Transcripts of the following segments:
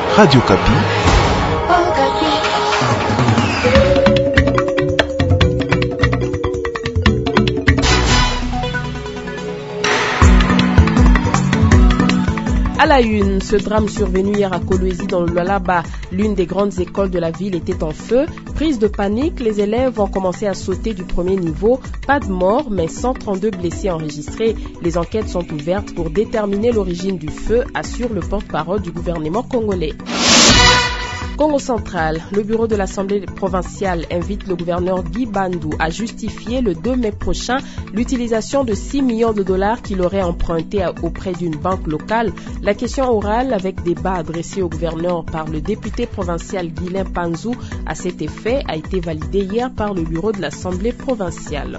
Radio Kapi. À la une, ce drame survenu hier à Kolwezi dans le Lualaba, l'une des grandes écoles de la ville était en feu. Prise de panique, les élèves ont commencé à sauter du premier niveau. Pas de mort, mais 132 blessés enregistrés. Les enquêtes sont ouvertes pour déterminer l'origine du feu, assure le porte-parole du gouvernement congolais. Congo central, le bureau de l'Assemblée provinciale invite le gouverneur Guy Bandou à justifier le 2 mai prochain l'utilisation de 6 millions de dollars qu'il aurait emprunté auprès d'une banque locale. La question orale avec débat adressé au gouverneur par le député provincial Guilain Panzou à cet effet a été validée hier par le bureau de l'Assemblée provinciale.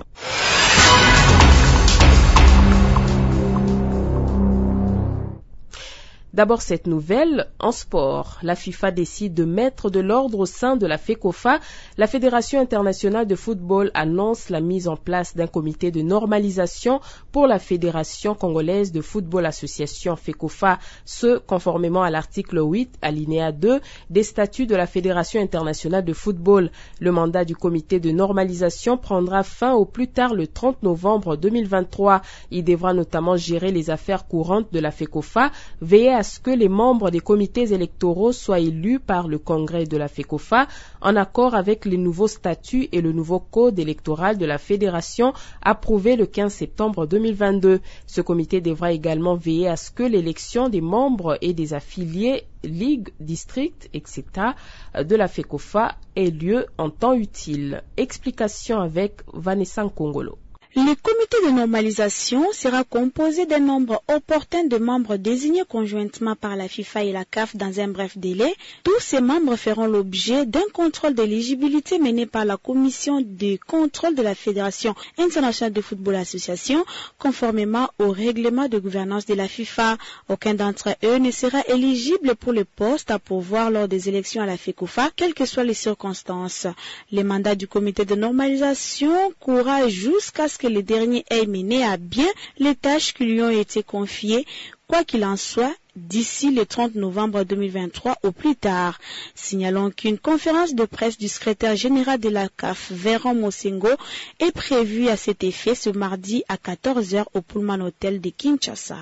D'abord cette nouvelle, en sport, la FIFA décide de mettre de l'ordre au sein de la FECOFA. La Fédération internationale de football annonce la mise en place d'un comité de normalisation pour la Fédération congolaise de football association FECOFA, ce conformément à l'article 8, alinéa 2 des statuts de la Fédération internationale de football. Le mandat du comité de normalisation prendra fin au plus tard le 30 novembre 2023. Il devra notamment gérer les affaires courantes de la FECOFA, veiller à ce que les membres des comités électoraux soient élus par le congrès de la FECOFA en accord avec les nouveaux statuts et le nouveau code électoral de la fédération approuvé le 15 septembre 2022. Ce comité devra également veiller à ce que l'élection des membres et des affiliés, ligues, districts, etc. de la FECOFA ait lieu en temps utile. Explication avec Vanessa Nkongolo. Le comité de normalisation sera composé d'un nombre opportun de membres désignés conjointement par la FIFA et la CAF dans un bref délai. Tous ces membres feront l'objet d'un contrôle d'éligibilité mené par la commission de contrôle de la Fédération internationale de football association, conformément au règlement de gouvernance de la FIFA. Aucun d'entre eux ne sera éligible pour le poste à pourvoir lors des élections à la FECOFA, quelles que soient les circonstances. Le mandat du comité de normalisation courra jusqu'à ce que les derniers aient mené à bien les tâches qui lui ont été confiées, quoi qu'il en soit, d'ici le 30 novembre 2023 au plus tard. Signalons qu'une conférence de presse du secrétaire général de la CAF, Véron Mosengo, est prévue à cet effet ce mardi à 14h au Pullman Hotel de Kinshasa.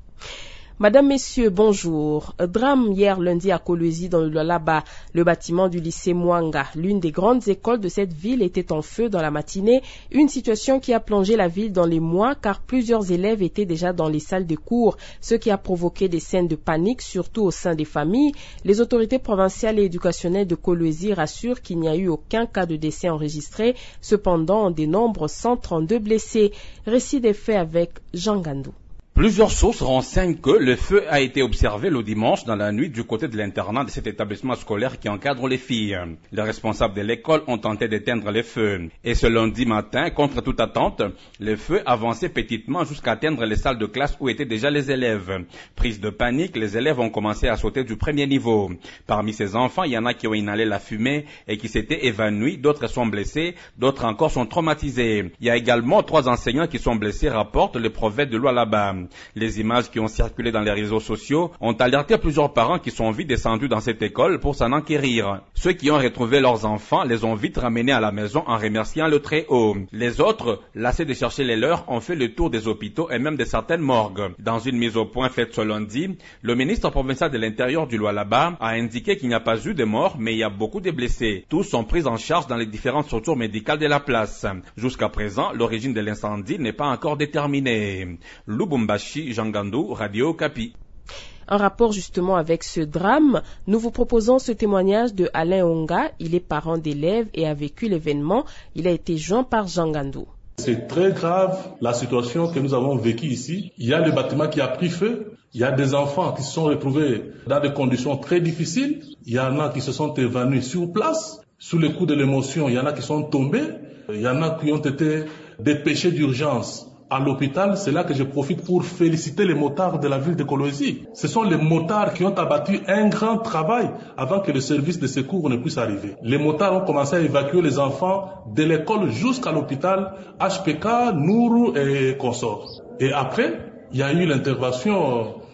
Madame, Messieurs, bonjour. Drame hier lundi à Kolwezi dans le Lualaba. Le bâtiment du lycée Mwanga, l'une des grandes écoles de cette ville, était en feu dans la matinée. Une situation qui a plongé la ville dans les mois car plusieurs élèves étaient déjà dans les salles de cours, ce qui a provoqué des scènes de panique, surtout au sein des familles. Les autorités provinciales et éducationnelles de Kolwezi rassurent qu'il n'y a eu aucun cas de décès enregistré. Cependant, on dénombre 132 blessés. Récit des faits avec Jean Gandou. Plusieurs sources renseignent que le feu a été observé le dimanche dans la nuit du côté de l'internat de cet établissement scolaire qui encadre les filles. Les responsables de l'école ont tenté d'éteindre les feux. Et ce lundi matin, contre toute attente, le feu avançait petitement jusqu'à atteindre les salles de classe où étaient déjà les élèves. Prise de panique, les élèves ont commencé à sauter du premier niveau. Parmi ces enfants, il y en a qui ont inhalé la fumée et qui s'étaient évanouis, d'autres sont blessés, d'autres encore sont traumatisés. Il y a également 3 enseignants qui sont blessés, rapporte le prophète de Lualaba. Les images qui ont circulé dans les réseaux sociaux ont alerté plusieurs parents qui sont vite descendus dans cette école pour s'en enquérir. Ceux qui ont retrouvé leurs enfants les ont vite ramenés à la maison en remerciant le Très-Haut. Les autres, lassés de chercher les leurs, ont fait le tour des hôpitaux et même de certaines morgues. Dans une mise au point faite ce lundi, le ministre provincial de l'Intérieur du Lualaba a indiqué qu'il n'y a pas eu de morts, mais il y a beaucoup de blessés. Tous sont pris en charge dans les différentes structures médicales de la place. Jusqu'à présent, l'origine de l'incendie n'est pas encore déterminée. Lubumbashi, Jean Gandou, Radio Kapi. En rapport justement avec ce drame, nous vous proposons ce témoignage de Alain Onga. Il est parent d'élèves et a vécu l'événement. Il a été joint par Jean Gandou. C'est très grave la situation que nous avons vécue ici. Il y a le bâtiment qui a pris feu. Il y a des enfants qui se sont retrouvés dans des conditions très difficiles. Il y en a qui se sont évanouis sur place. Sous le coup de l'émotion, il y en a qui sont tombés. Il y en a qui ont été dépêchés d'urgence à l'hôpital. C'est là que je profite pour féliciter les motards de la ville de Kolwezi. Ce sont les motards qui ont abattu un grand travail avant que le service de secours ne puisse arriver. Les motards ont commencé à évacuer les enfants de l'école jusqu'à l'hôpital HPK, Nourou et consorts. Et après, il y a eu l'intervention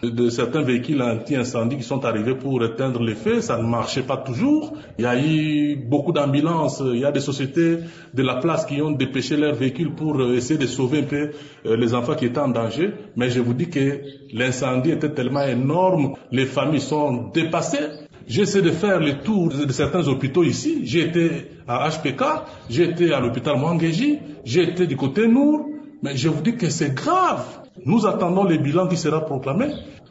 de certains véhicules anti-incendie qui sont arrivés pour éteindre les feux. Ça ne marchait pas toujours. Il y a eu beaucoup d'ambulances. Il y a des sociétés de la place qui ont dépêché leurs véhicules pour essayer de sauver un peu les enfants qui étaient en danger. Mais je vous dis que l'incendie était tellement énorme. Les familles sont dépassées. J'essaie de faire le tour de certains hôpitaux ici. J'ai été à HPK, j'ai été à l'hôpital Mwangeji, j'ai été du côté Nour. Mais je vous dis que c'est grave. Nous attendons le bilan qui sera proclamé.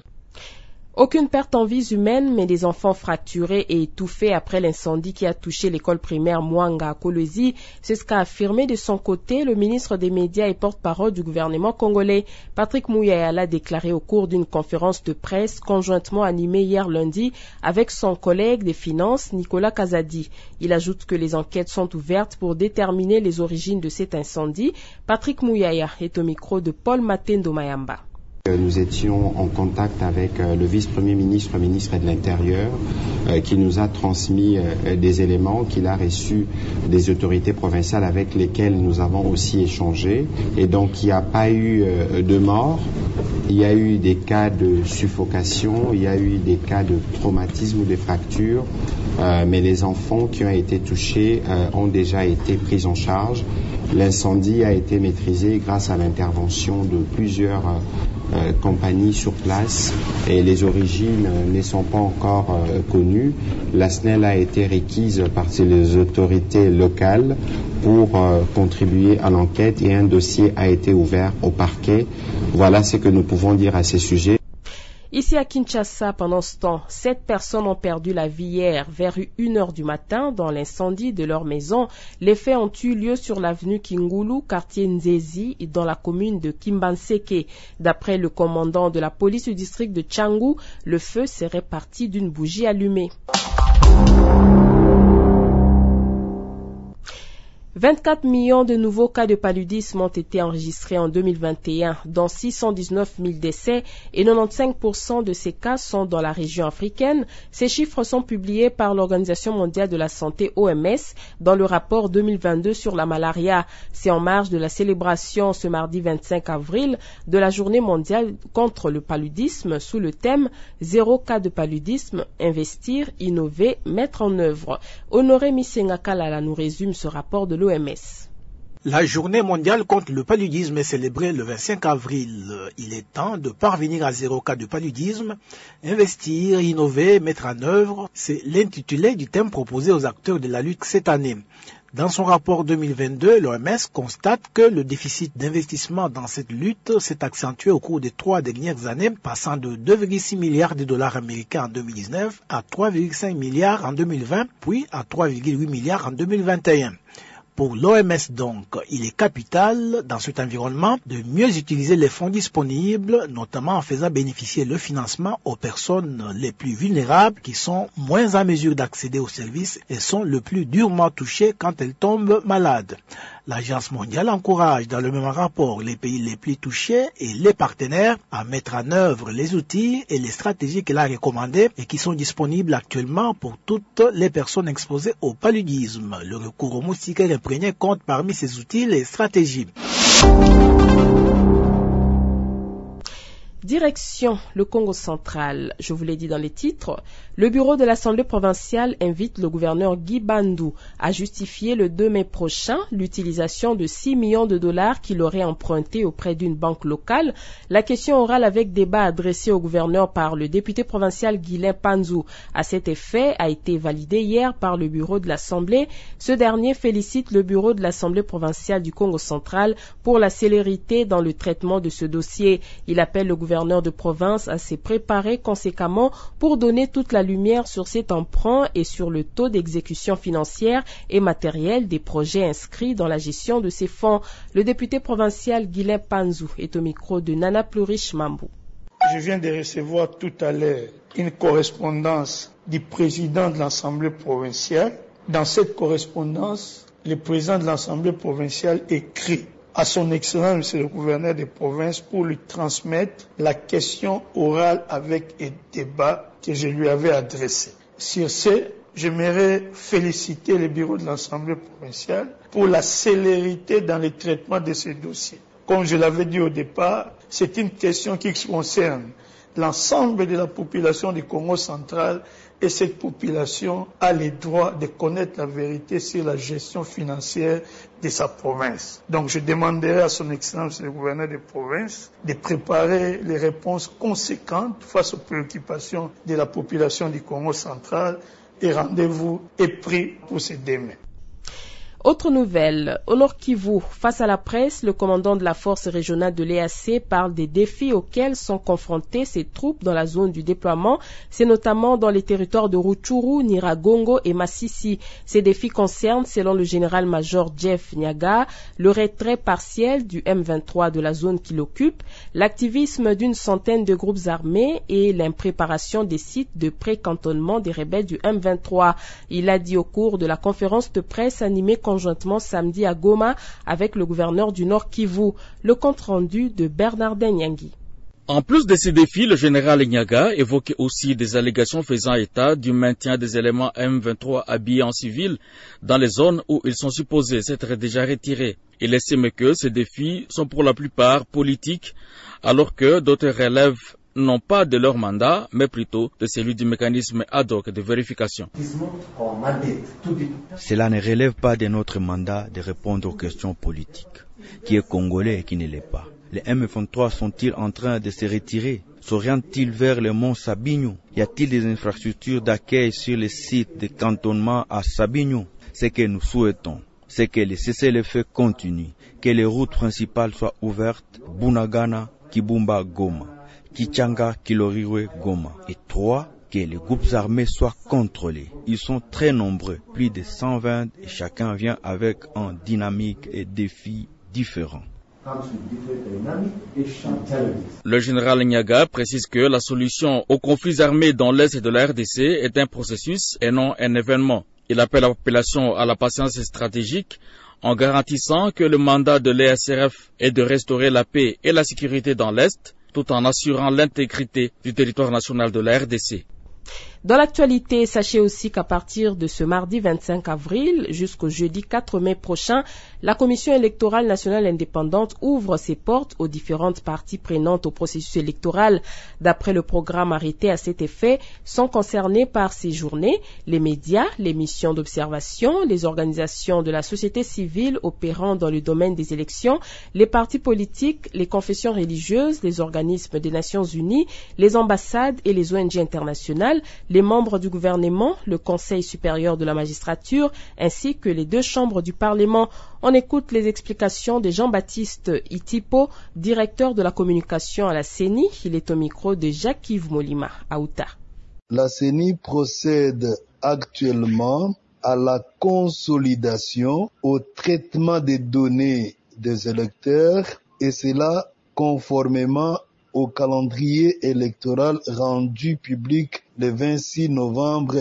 Aucune perte en vies humaines, mais des enfants fracturés et étouffés après l'incendie qui a touché l'école primaire Mwanga à Kolwezi. C'est ce qu'a affirmé de son côté le ministre des Médias et porte-parole du gouvernement congolais. Patrick Mouyaya l'a déclaré au cours d'une conférence de presse conjointement animée hier lundi avec son collègue des Finances, Nicolas Kazadi. Il ajoute que les enquêtes sont ouvertes pour déterminer les origines de cet incendie. Patrick Mouyaya est au micro de Paul Matendo Mayamba. Nous étions en contact avec le vice-premier ministre, ministre de l'Intérieur, qui nous a transmis des éléments qu'il a reçus des autorités provinciales avec lesquelles nous avons aussi échangé. Et donc, il n'y a pas eu de mort, il y a eu des cas de suffocation, il y a eu des cas de traumatisme ou de fractures, mais les enfants qui ont été touchés ont déjà été pris en charge. L'incendie a été maîtrisé grâce à l'intervention de plusieurs compagnies sur place et les origines ne sont pas encore connues. La SNEL a été requise par les autorités locales pour contribuer à l'enquête et un dossier a été ouvert au parquet. Voilà ce que nous pouvons dire à ces sujets. Ici à Kinshasa, pendant ce temps, 7 personnes ont perdu la vie hier vers 1h du matin dans l'incendie de leur maison. Les faits ont eu lieu sur l'avenue Kingulu, quartier Nzezi, dans la commune de Kimbanseke. D'après le commandant de la police du district de Tchangou, le feu serait parti d'une bougie allumée. 24 millions de nouveaux cas de paludisme ont été enregistrés en 2021, dont 619 000 décès et 95% de ces cas sont dans la région africaine. Ces chiffres sont publiés par l'Organisation mondiale de la santé OMS dans le rapport 2022 sur la malaria. C'est en marge de la célébration ce mardi 25 avril de la journée mondiale contre le paludisme sous le thème « Zéro cas de paludisme, investir, innover, mettre en œuvre ». Honoré Misenga Kalala nous résume ce rapport de l'OMS. La journée mondiale contre le paludisme est célébrée le 25 avril. Il est temps de parvenir à 0 cas de paludisme, investir, innover, mettre en œuvre. C'est l'intitulé du thème proposé aux acteurs de la lutte cette année. Dans son rapport 2022, l'OMS constate que le déficit d'investissement dans cette lutte s'est accentué au cours des 3 dernières années, passant de 2,6 milliards de dollars américains en 2019 à 3,5 milliards en 2020, puis à 3,8 milliards en 2021. Pour l'OMS donc, il est capital dans cet environnement de mieux utiliser les fonds disponibles, notamment en faisant bénéficier le financement aux personnes les plus vulnérables qui sont moins en mesure d'accéder aux services et sont le plus durement touchées quand elles tombent malades. L'Agence mondiale encourage dans le même rapport les pays les plus touchés et les partenaires à mettre en œuvre les outils et les stratégies qu'elle a recommandées et qui sont disponibles actuellement pour toutes les personnes exposées au paludisme. Le recours aux moustiquaires imprégnés compte parmi ces outils et stratégies. Direction le Congo central. Je vous l'ai dit dans les titres, le bureau de l'Assemblée provinciale invite le gouverneur Guy Bandou à justifier le 2 mai prochain l'utilisation de 6 millions de dollars qu'il aurait empruntés auprès d'une banque locale. La question orale avec débat adressée au gouverneur par le député provincial Guilain Panzou à cet effet a été validée hier par le bureau de l'Assemblée. Ce dernier félicite le bureau de l'Assemblée provinciale du Congo central pour la célérité dans le traitement de ce dossier. Il appelle le gouverneur de province à se préparer conséquemment pour donner toute la lumière sur cet emprunt et sur le taux d'exécution financière et matérielle des projets inscrits dans la gestion de ces fonds. Le député provincial Guilain Panzou est au micro de Nana Plurish Mambou. Je viens de recevoir tout à l'heure une correspondance du président de l'Assemblée provinciale. Dans cette correspondance, le président de l'Assemblée provinciale écrit à son Excellence, Monsieur le gouverneur des provinces, pour lui transmettre la question orale avec un débat que je lui avais adressé. Sur ce, j'aimerais féliciter le bureau de l'Assemblée provinciale pour la célérité dans le traitement de ce dossier. Comme je l'avais dit au départ, c'est une question qui concerne l'ensemble de la population du Congo central et cette population a le droit de connaître la vérité sur la gestion financière de sa province. Donc je demanderai à son Excellence le gouverneur de province de préparer les réponses conséquentes face aux préoccupations de la population du Congo central et rendez-vous est pris pour ce demain. Autre nouvelle, au Nord Kivu, face à la presse, le commandant de la force régionale de l'EAC parle des défis auxquels sont confrontées ses troupes dans la zone du déploiement. C'est notamment dans les territoires de Rutshuru, Nyiragongo et Masisi. Ces défis concernent, selon le général-major Jeff Nyaga, le retrait partiel du M23 de la zone qu'il occupe, l'activisme d'une centaine de groupes armés et l'impréparation des sites de pré-cantonnement des rebelles du M23. Il a dit au cours de la conférence de presse animée conjointement samedi à Goma avec le gouverneur du Nord Kivu. Le compte rendu de Bernardin Nyangi. En plus de ces défis, le général Nyaga évoquait aussi des allégations faisant état du maintien des éléments M23 habillés en civil dans les zones où ils sont supposés s'être déjà retirés. Il estime que ces défis sont pour la plupart politiques, alors que d'autres relèvent non pas de leur mandat, mais plutôt de celui du mécanisme ad hoc de vérification. Cela ne relève pas de notre mandat de répondre aux questions politiques. Qui est congolais et qui ne l'est pas? Les M23 sont-ils en train de se retirer? S'orientent-ils vers le mont Sabinyo? Y a-t-il des infrastructures d'accueil sur les sites de cantonnement à Sabinyo? Ce que nous souhaitons, c'est que les cessez-le-feu continuent, que les routes principales soient ouvertes, Bunagana, Kibumba, Goma, Kichanga, Kiloriwe, Goma. Et 3, que les groupes armés soient contrôlés. Ils sont très nombreux, plus de 120, et chacun vient avec un dynamique et défi différents. Le général Nyaga précise que la solution aux conflits armés dans l'est de la RDC est un processus et non un événement. Il appelle la population à la patience stratégique en garantissant que le mandat de l'ESRF est de restaurer la paix et la sécurité dans l'est, tout en assurant l'intégrité du territoire national de la RDC. Dans l'actualité, sachez aussi qu'à partir de ce mardi 25 avril jusqu'au jeudi 4 mai prochain, la Commission électorale nationale indépendante ouvre ses portes aux différentes parties prenantes au processus électoral. D'après le programme arrêté à cet effet, sont concernés par ces journées les médias, les missions d'observation, les organisations de la société civile opérant dans le domaine des élections, les partis politiques, les confessions religieuses, les organismes des Nations Unies, les ambassades et les ONG internationales, les membres du gouvernement, le Conseil supérieur de la magistrature, ainsi que les 2 chambres du Parlement. On écoute les explications de Jean-Baptiste Itipo, directeur de la communication à la CENI. Il est au micro de Jacques-Yves Molima, à Outa. La CENI procède actuellement à la consolidation, au traitement des données des électeurs, et cela conformément au calendrier électoral rendu public le 26 novembre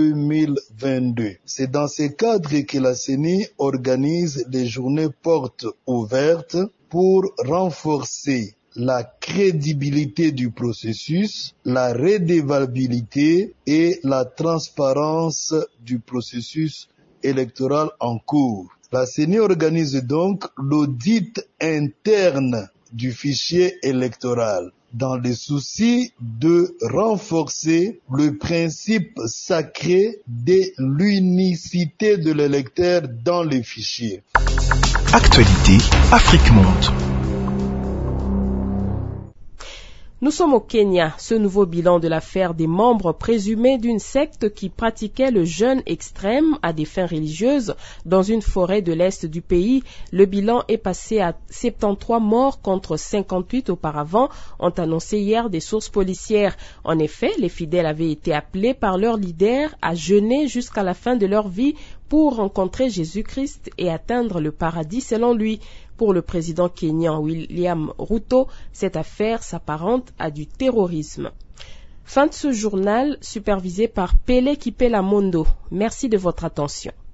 2022. C'est dans ce cadre que la CENI organise les journées portes ouvertes pour renforcer la crédibilité du processus, la redevabilité et la transparence du processus électoral en cours. La CENI organise donc l'audit interne du fichier électoral dans le souci de renforcer le principe sacré de l'unicité de l'électeur dans les fichiers. Actualité Afrique Monde. Nous sommes au Kenya. Ce nouveau bilan de l'affaire des membres présumés d'une secte qui pratiquait le jeûne extrême à des fins religieuses dans une forêt de l'est du pays. Le bilan est passé à 73 morts contre 58 auparavant, ont annoncé hier des sources policières. En effet, les fidèles avaient été appelés par leur leader à jeûner jusqu'à la fin de leur vie pour rencontrer Jésus-Christ et atteindre le paradis selon lui. Pour le président kényan William Ruto, cette affaire s'apparente à du terrorisme. Fin de ce journal supervisé par Pele Kipela Mondo. Merci de votre attention.